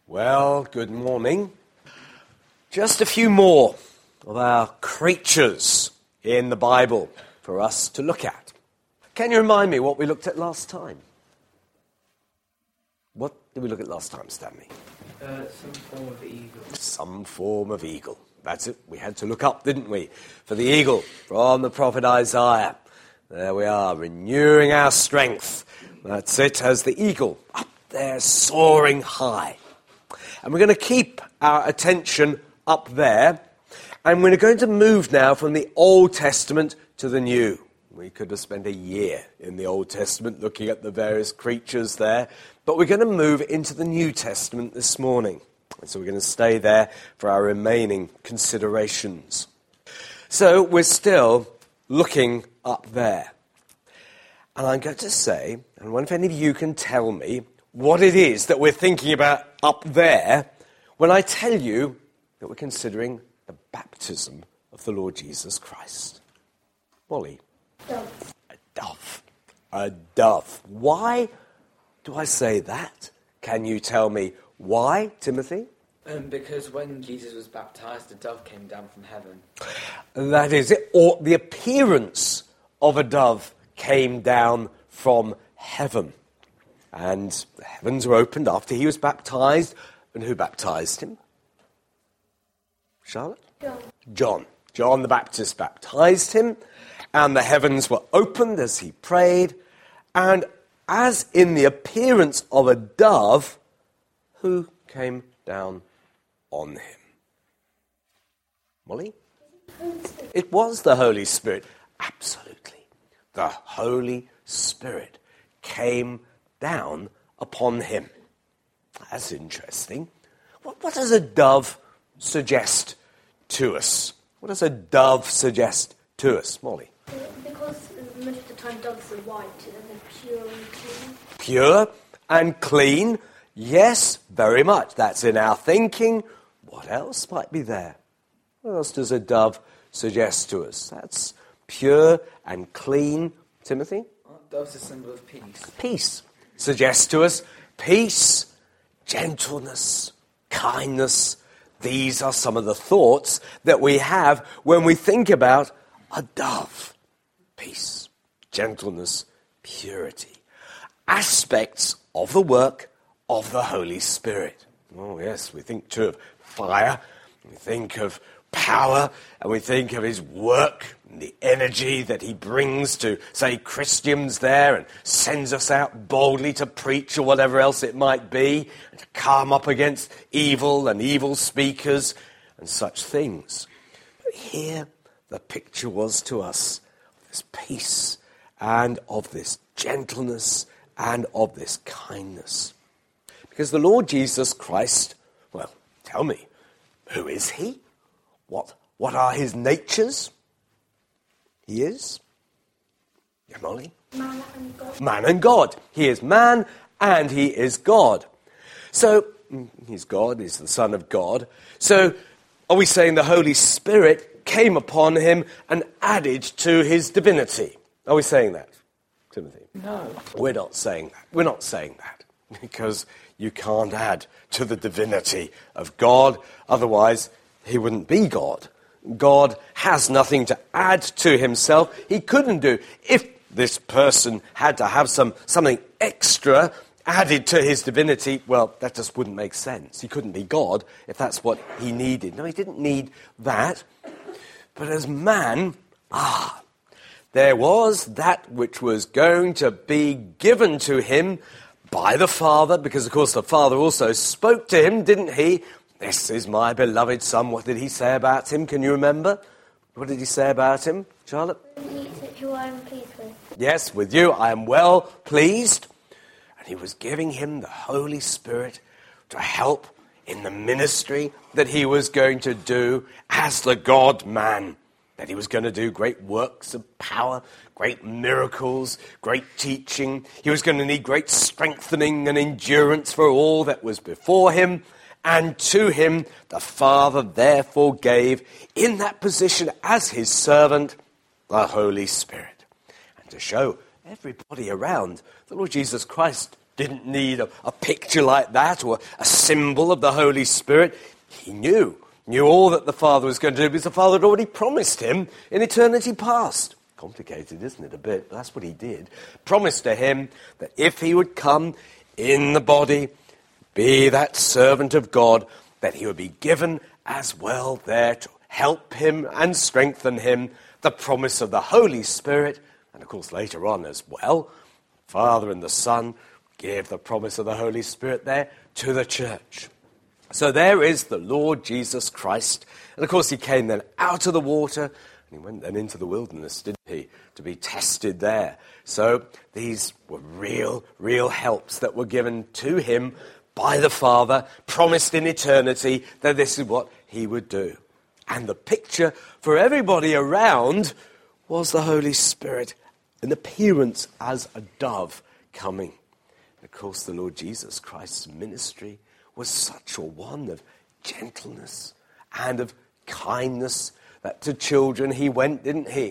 Well, good morning. Just a few more of our creatures in the Bible for us to look at. Can you remind me what we looked at last time? What did we look at last time, Stanley? Some form of eagle. Some form of eagle. That's it. We had to look up, didn't we, for the eagle from the prophet Isaiah. There we are, renewing our strength. That's it, as the eagle up there soaring high. And we're going to keep our attention up there. And we're going to move now from the Old Testament to the New. We could have spent a year in the Old Testament looking at the various creatures there. But we're going to move into the New Testament this morning. And so we're going to stay there for our remaining considerations. So we're still looking up there. And I'm going to say, and I wonder if any of you can tell me what it is that we're thinking about up there when I tell you that we're considering the baptism of the Lord Jesus Christ. Molly? Dove. A dove. A dove. Why do I say that? Can you tell me why, Timothy? Because when Jesus was baptized, a dove came down from heaven. That is it. Or the appearance of a dove came down from heaven. And the heavens were opened after he was baptized. And who baptized him? Charlotte? John. John the Baptist baptized him. And the heavens were opened as he prayed. And as in the appearance of a dove, who came down on him? Molly? It was the Holy Spirit. Absolutely. The Holy Spirit came down upon him. That's interesting. What does a dove suggest to us? What does a dove suggest to us, Molly? Because most of the time doves are white and they're pure and clean. Pure and clean. Yes, very much. That's in our thinking. What else might be there? What else does a dove suggest to us? That's pure and clean. Timothy? Dove's a symbol of peace. Peace. Suggests to us peace, gentleness, kindness. These are some of the thoughts that we have when we think about a dove. Peace, gentleness, purity. Aspects of the work of the Holy Spirit. Oh yes, we think too of fire, we think of power, and we think of his work and the energy that he brings to, say, Christians there and sends us out boldly to preach or whatever else it might be, and to come up against evil and evil speakers and such things. But here the picture was to us of this peace and of this gentleness and of this kindness. Because the Lord Jesus Christ, well, tell me, who is he? What are his natures? He is? Yeah, Molly? Man and God. Man and God. He is man and he is God. So, he's God, he's the Son of God. So, are we saying the Holy Spirit came upon him and added to his divinity? Are we saying that, Timothy? No. We're not saying that. We're not saying that. Because you can't add to the divinity of God. Otherwise, he wouldn't be God. God has nothing to add to himself. He couldn't do. If this person had to have something extra added to his divinity, well, that just wouldn't make sense. He couldn't be God if that's what he needed. No, he didn't need that. But as man, there was that which was going to be given to him by the Father, because, of course, the Father also spoke to him, didn't he? This is my beloved Son. What did he say about him? Can you remember? What did he say about him, Charlotte? Who I am pleased with. Yes, with you I am well pleased. And he was giving him the Holy Spirit to help in the ministry that he was going to do as the God-man. That he was going to do great works of power, great miracles, great teaching. He was going to need great strengthening and endurance for all that was before him. And to him the Father therefore gave, in that position as his servant, the Holy Spirit. And to show everybody around the Lord Jesus Christ didn't need a picture like that or a symbol of the Holy Spirit. He knew all that the Father was going to do because the Father had already promised him in eternity past. Complicated, isn't it, a bit? But that's what he did. Promised to him that if he would come in the body, be that servant of God, that he would be given as well there to help him and strengthen him, the promise of the Holy Spirit, and of course later on as well, Father and the Son give the promise of the Holy Spirit there to the church. So there is the Lord Jesus Christ. And of course he came then out of the water, and he went then into the wilderness, didn't he, to be tested there. So these were real helps that were given to him by the Father, promised in eternity that this is what he would do. And the picture for everybody around was the Holy Spirit, an appearance as a dove coming. And of course, the Lord Jesus Christ's ministry was such a one of gentleness and of kindness that to children he went, didn't he?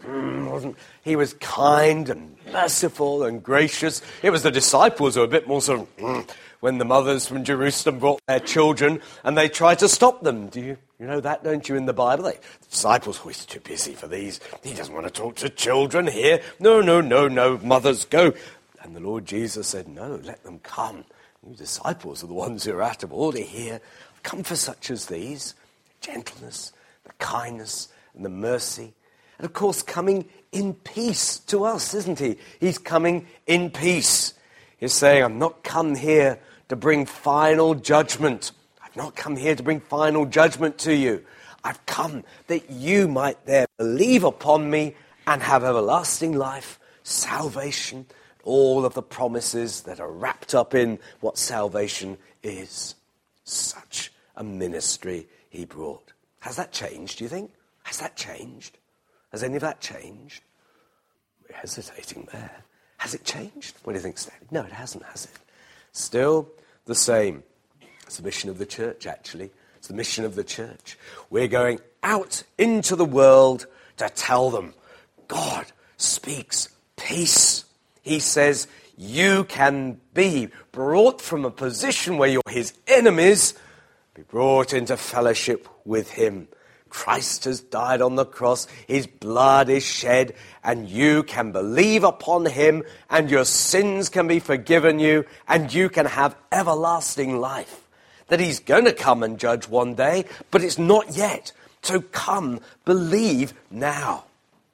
He was kind and merciful and gracious. It was the disciples who were a bit more sort of, when the mothers from Jerusalem brought their children and they tried to stop them. Do you know that, don't you, in the Bible? The disciples, he's too busy for these. He doesn't want to talk to children here. No, mothers, go. And the Lord Jesus said, no, let them come. You disciples are the ones who are out of order here. Come for such as these. Gentleness, the kindness, and the mercy. And of course, coming in peace to us, isn't he? He's coming in peace. He's saying, I'm not come here to bring final judgment. I've not come here to bring final judgment to you. I've come that you might there believe upon me and have everlasting life, salvation, all of the promises that are wrapped up in what salvation is. Such a ministry he brought. Has that changed, do you think? Has that changed? Has any of that changed? We're hesitating there. Has it changed? What do you think, Stanley? No, it hasn't, has it? Still the same. It's the mission of the church, actually. It's the mission of the church. We're going out into the world to tell them God speaks peace. He says you can be brought from a position where you're his enemies, be brought into fellowship with him. Christ has died on the cross, his blood is shed, and you can believe upon him, and your sins can be forgiven you, and you can have everlasting life. That he's going to come and judge one day, but it's not yet. So come, believe now.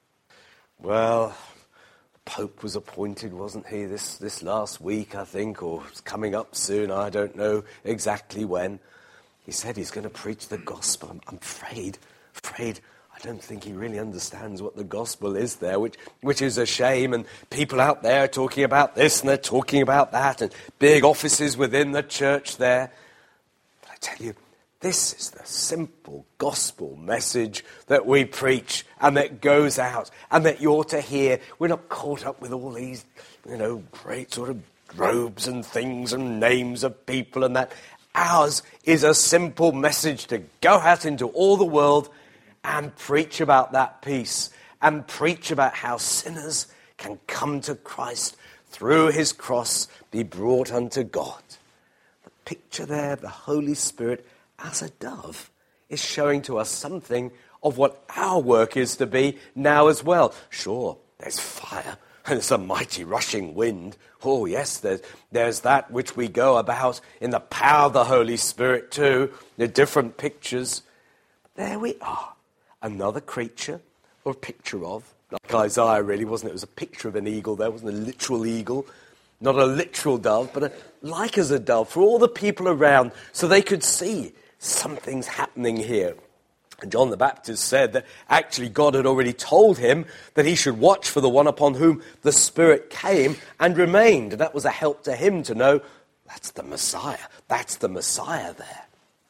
Well, Pope was appointed, wasn't he, this last week, I think, or it's coming up soon, I don't know exactly when. He said he's going to preach the gospel. I'm afraid I don't think he really understands what the gospel is there, which is a shame. And people out there are talking about this and they're talking about that, and big offices within the church there. But I tell you, this is the simple gospel message that we preach and that goes out and that you're to hear. We're not caught up with all these, great sort of robes and things and names of people and that. Ours is a simple message to go out into all the world and preach about that peace and preach about how sinners can come to Christ through his cross, be brought unto God. The picture there, the Holy Spirit as a dove, is showing to us something of what our work is to be now as well. Sure, there's fire and there's a mighty rushing wind. Oh yes, there's that which we go about in the power of the Holy Spirit too. The different pictures. There we are. Another creature, or a picture of, like Isaiah really, wasn't it? It was a picture of an eagle there, wasn't a literal eagle. Not a literal dove, but like as a dove for all the people around so they could see something's happening here. And John the Baptist said that actually God had already told him that he should watch for the one upon whom the Spirit came and remained. And that was a help to him to know that's the Messiah. That's the Messiah there.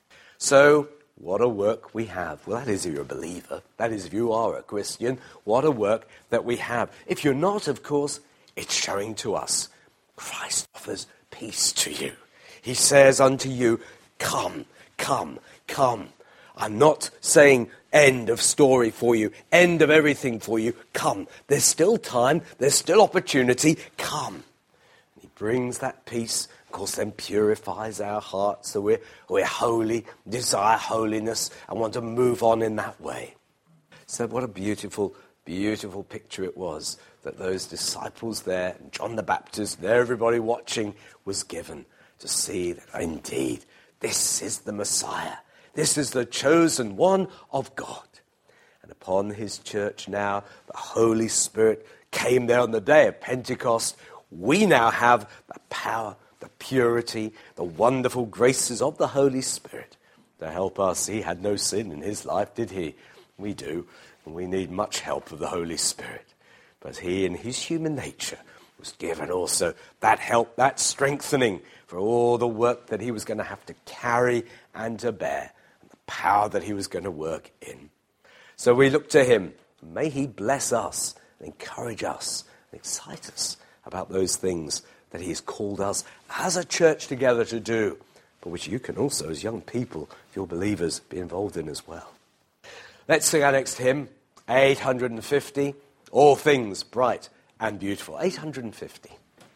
So what a work we have. Well, that is if you're a believer. That is if you are a Christian. What a work that we have. If you're not, of course, it's showing to us Christ offers peace to you. He says unto you, come, come, come. I'm not saying end of story for you, end of everything for you. Come. There's still time. There's still opportunity. Come. He brings that peace, of course, then purifies our hearts so we're holy, desire holiness, and want to move on in that way. So what a beautiful, beautiful picture it was that those disciples there, John the Baptist, and everybody watching, was given to see that indeed this is the Messiah. This is the chosen one of God. And upon his church now, the Holy Spirit came there on the day of Pentecost. We now have the power, the purity, the wonderful graces of the Holy Spirit to help us. He had no sin in his life, did he? We do, and we need much help of the Holy Spirit. But he, in his human nature, was given also that help, that strengthening for all the work that he was going to have to carry and to bear, and the power that he was going to work in. So we look to him. May he bless us, and encourage us, and excite us about those things that he has called us as a church together to do, but which you can also, as young people, if you're believers, be involved in as well. Let's sing our next hymn, 850, All Things Bright and Beautiful. 850.